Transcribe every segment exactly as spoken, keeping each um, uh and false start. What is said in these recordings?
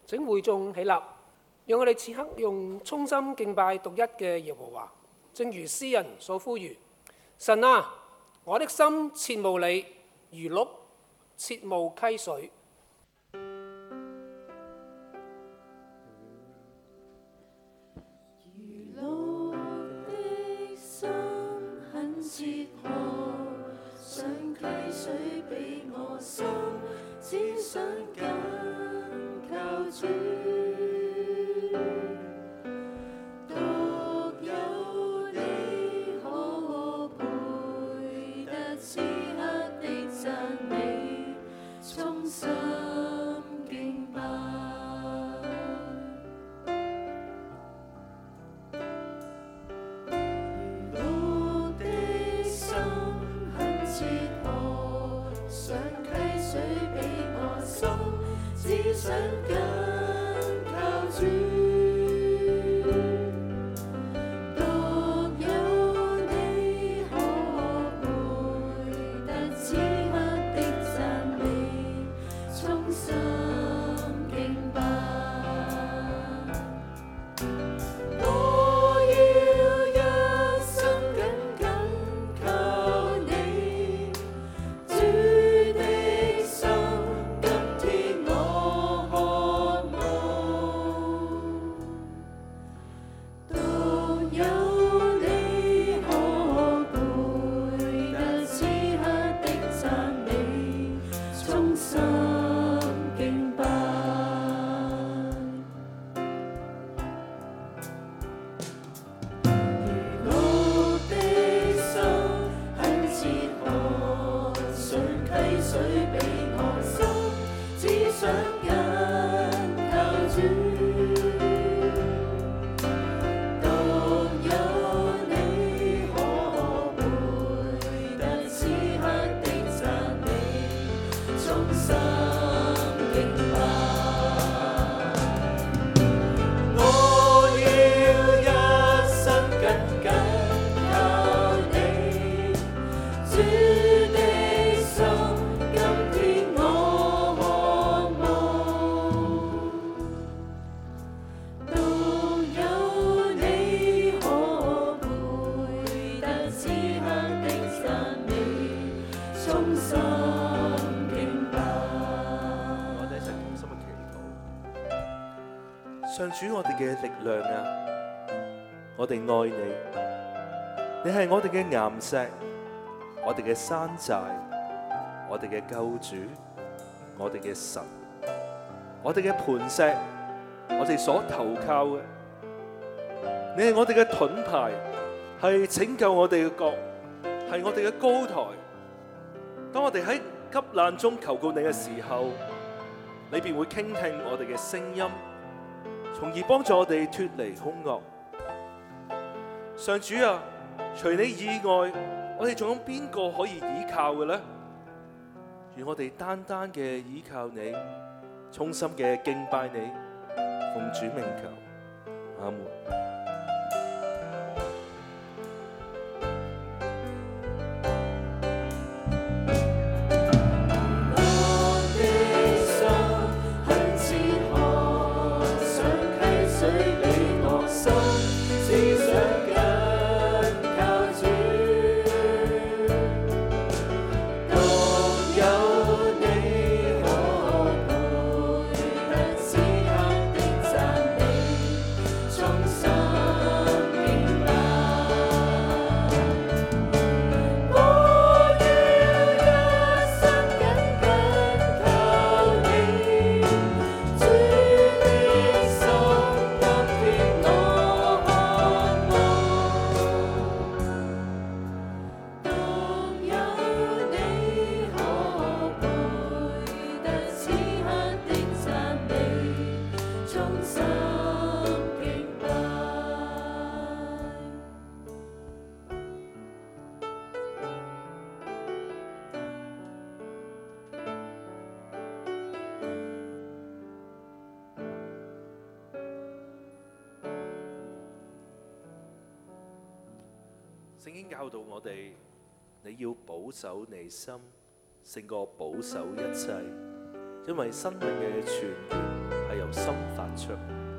請會眾起立，讓我哋此刻用衷心敬拜獨一嘅耶和華，正如詩人所呼籲：神啊，我的心切慕你，如鹿切慕溪水。 如鹿的心很切渴，想溪水比我深，只想緊靠主。獨有你可和配得此刻的讚美，衷心敬拜。如鹿的心很切渴，想溪水比我深，只想緊靠主。獨有你可配得此刻的讚美，衷心敬拜。我要一生緊緊靠你，主的心，今天我渴望。獨有你可配得此刻的讚美，衷心敬拜。如鹿的心很切渴，想溪水比我深，只想緊靠主。獨有你可配得此刻的讚美，衷心敬拜。我要一生緊緊靠你，主的心，今天我渴望。獨有你可配得此刻的讚美，衷心敬拜。 我哋一齊同心嘅祈禱。上主，我哋嘅力量啊，我哋愛你，你係我哋嘅岩石，我哋嘅山寨，我哋嘅救主，我哋嘅神，我哋嘅磐石，我哋所投靠嘅。你係我哋嘅盾牌，係拯救我哋嘅角，係我哋嘅高台。當我哋喺急難中求告你嘅時候，你便會傾聽我哋嘅聲音，從而幫助我哋脫離兇惡。上主啊，除你以外，我哋仲有邊個可以倚靠嘅呢？願我哋單單嘅倚靠你，衷心嘅敬拜你，奉主名求，阿門。 我的心很切渴，想溪水比我深，只想緊靠主。獨有你可配得此刻的讚美，衷心敬拜。我要一生緊緊靠你，主的心，今天我渴望。獨有你可配得此刻的讚美，衷心敬拜。 聖經教導我哋，你要保守你心，勝過保守一切， 因為生命嘅泉源係由心發出。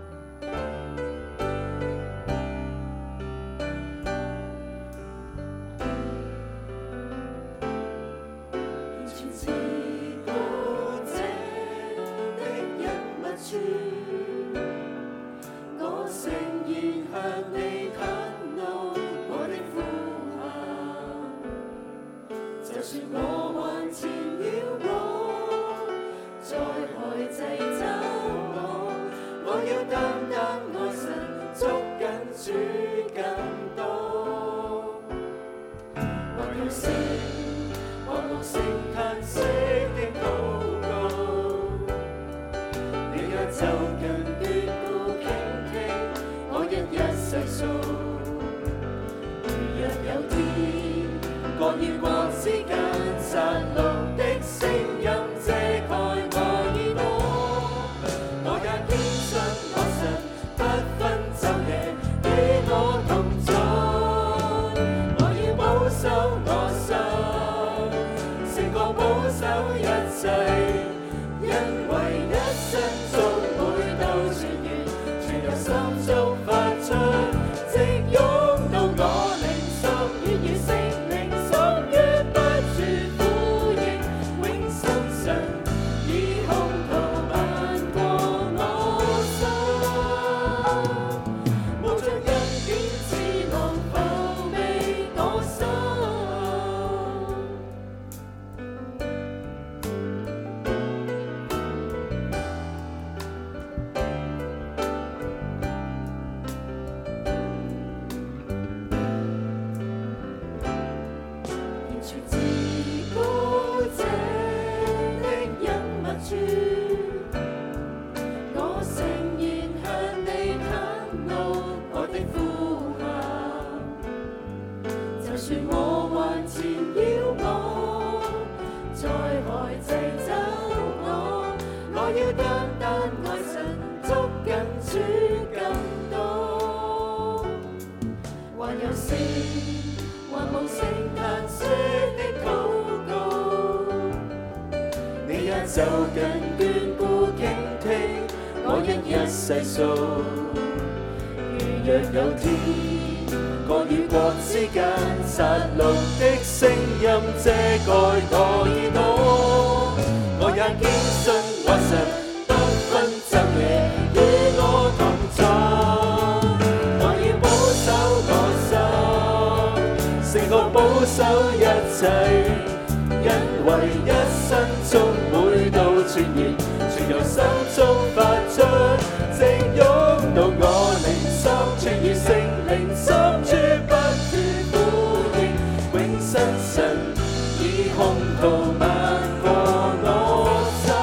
就近眷顧傾聽，我一一細數。如若有天，國與國之間殺戮的聲音遮蓋我耳朵，我也堅信我神不分晝夜與我同在。我要保守我心，勝過保守一切，因為一生中每道傳言，全由心中發出，直湧到我靈心，全如聖靈心處不斷呼應，永生神以洪圖漫過我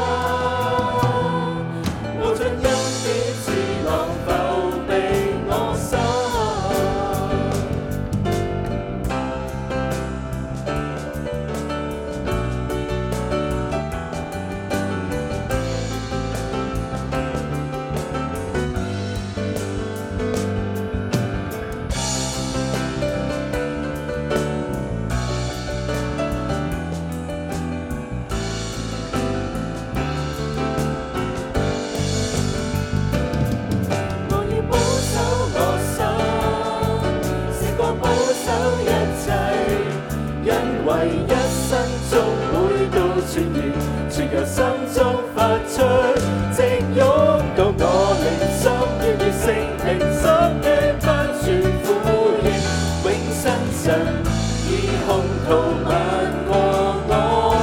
心，無盡恩典似浪浮庇我心。為一生中每道傳言，全由心中發出，直湧到我靈心，願與聖靈心願不斷呼應，永生神以洪圖漫過我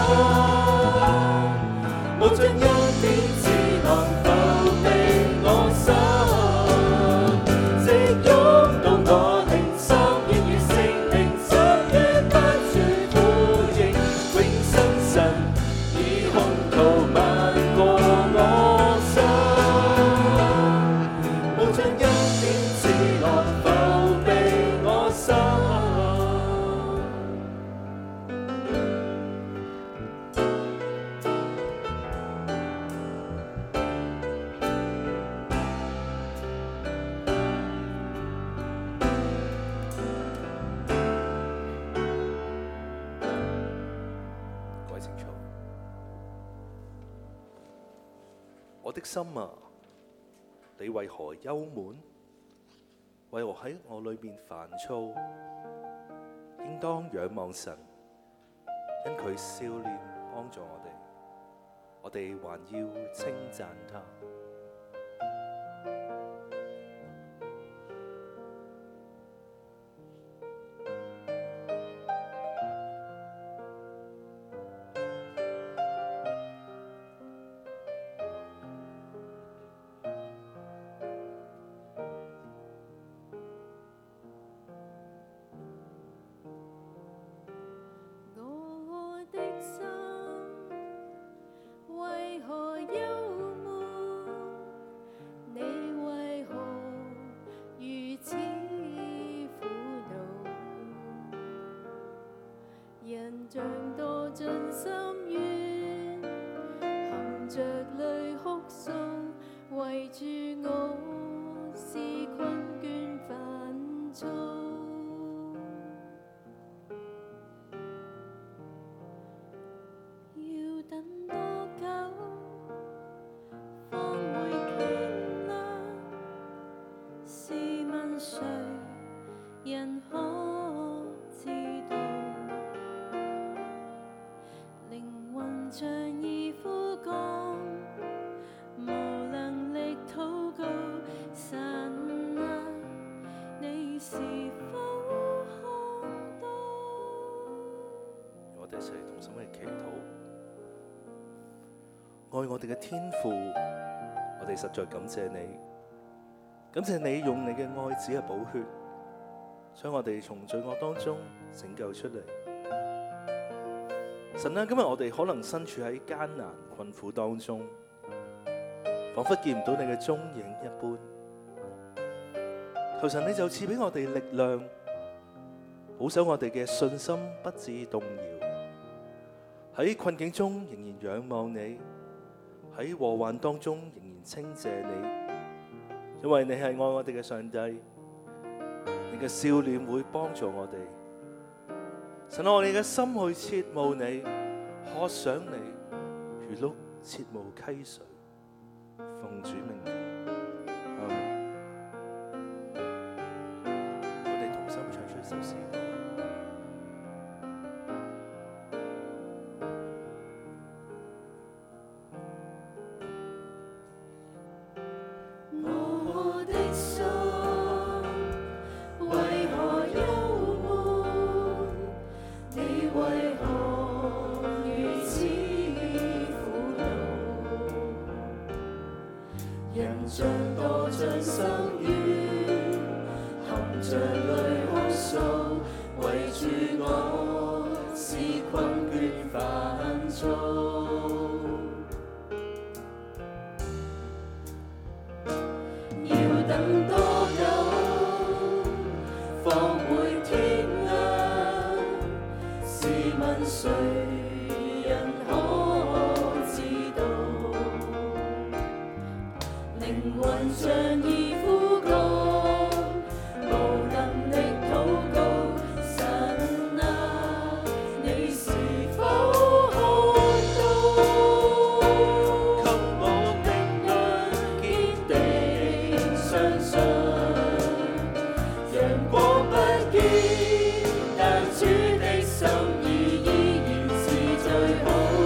心，無盡恩典似浪浮庇我心，直湧到我靈心，願與聖靈心願不我的心啊，你為何憂悶？為何喺我裏面煩躁？應當仰望神，因佢笑臉幫助我哋，我哋還要稱讚他。 像墮進深淵，含着淚哭訴，圍住我是困倦煩躁。要等多久，方會天亮？試問誰人可知道？靈魂像已枯乾，無能力禱告。神啊，你是否看到？ 我哋一齊同心去祈禱，愛我哋嘅天父，我哋實在感謝你，感謝你用你嘅愛子嘅寶血，將我哋從罪惡當中拯救出嚟。神啊，今日我哋可能身處喺艱難困苦當中，彷彿見唔到你嘅蹤影一般。求神你就賜俾我哋力量，保守我哋嘅信心不致動搖。喺困境中仍然仰望你，喺禍患當中仍然稱謝你，因為你係愛我哋嘅上帝，你嘅笑臉會幫助我哋。神啊，我哋嘅心去切慕你，渴想你，如鹿切慕溪水。奉主名求，阿們。我哋同心唱出一首詩歌。 我的心為何憂悶？你為何如此苦惱？人像墮進深淵，含着淚哭訴，圍住我是困倦煩躁。要等多久，方會天亮？試問誰人可知道？靈魂像已枯乾，無能力禱告。神啊，你是否看到？給我力量，堅定相信。陽光不見，但主的心意依然是最好。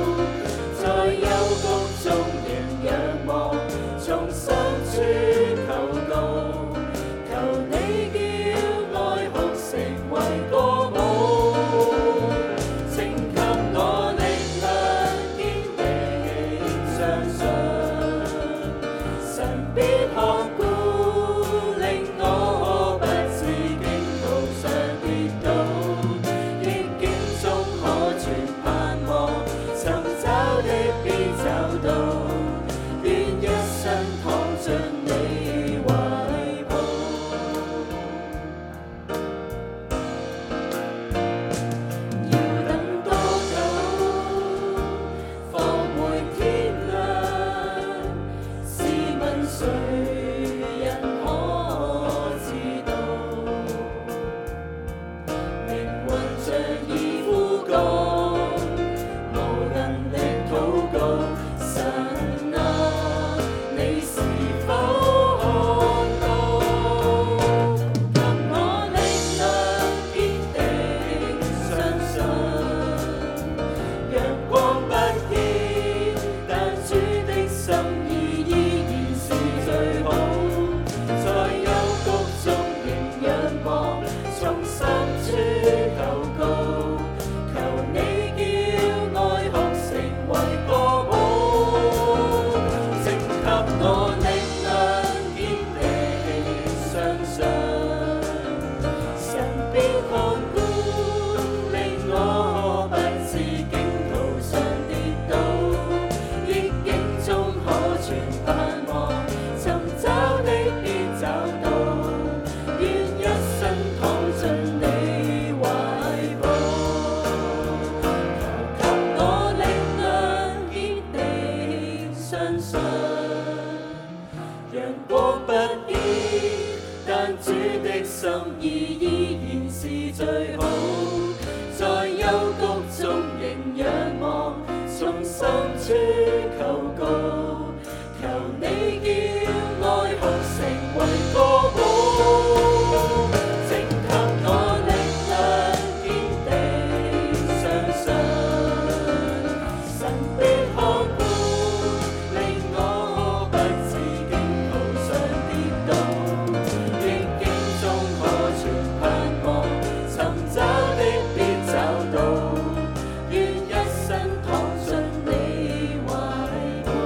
心處求告，求你叫愛哭成為歌舞，請給我力量堅定相信，神必看顧，令我不致經途上跌倒，逆境中可存盼望，尋找的必找到，願一生躺進你懷抱，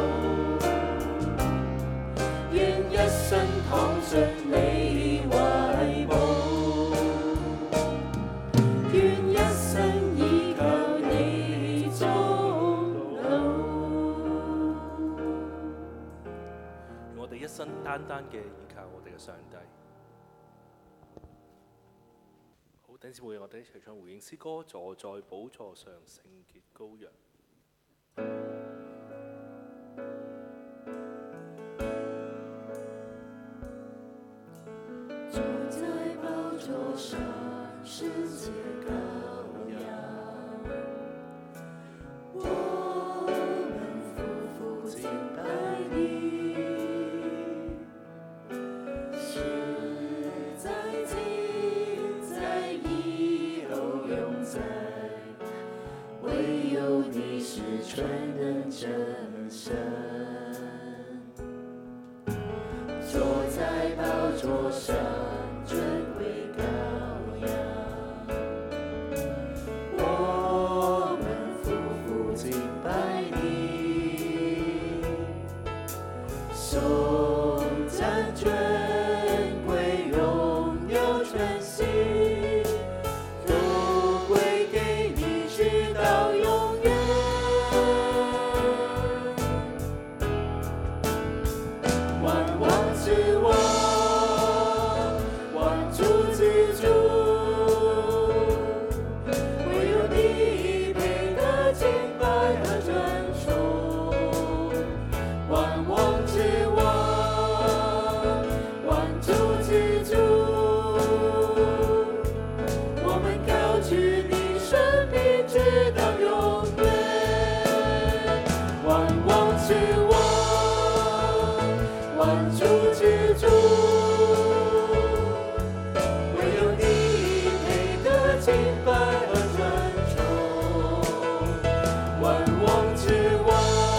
願一生躺進你懷抱，願一生依靠你終老。 願我哋一生單單嘅依靠我哋嘅上帝。好，弟兄姊妹，我哋一齊唱回應詩歌，坐在寶座上聖潔羔羊。 坐在寶座上，聖潔羔羊，我們夫婦敬拜你，是在今在以後永在，唯有你是全能真神。坐在寶座上，尊貴羔羊，我們夫婦敬拜你，頌讚尊貴榮耀全心，都歸給你直到永遠。萬王之王，萬主之主，唯有你配得敬拜和尊崇。萬王之王，萬主之主，我們高舉你生命直到永遠。萬王之王，萬主之主，唯有你配得敬拜和尊崇。萬王之王，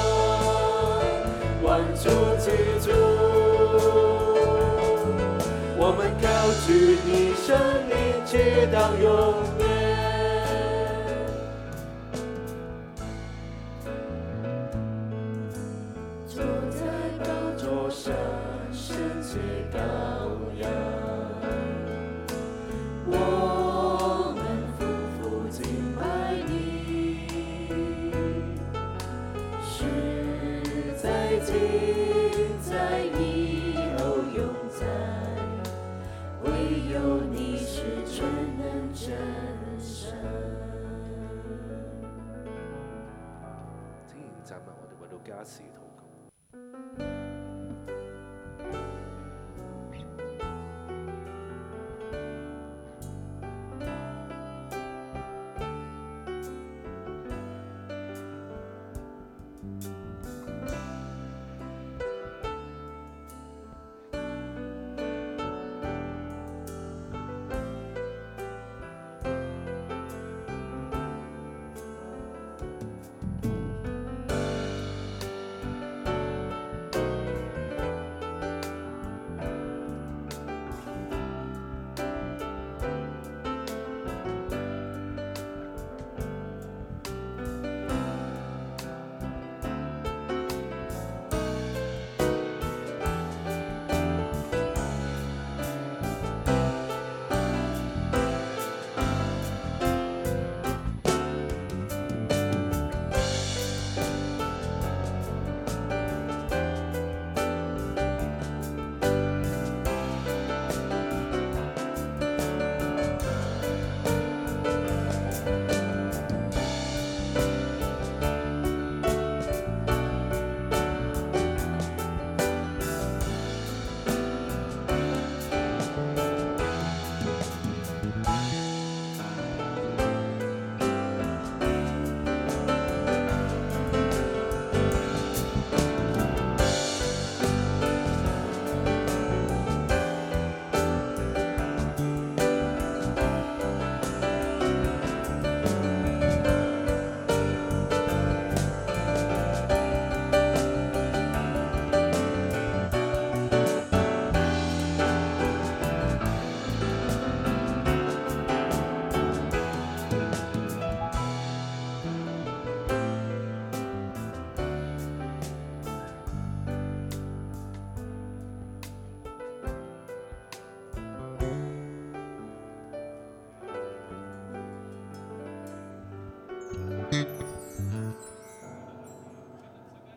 萬主之主，我們高舉你生命直到永遠。坐在寶座上，聖潔羔羊，我們夫婦敬拜你，是在今在以後永在，唯有你是全能真神。 請站立，我哋為到家事禱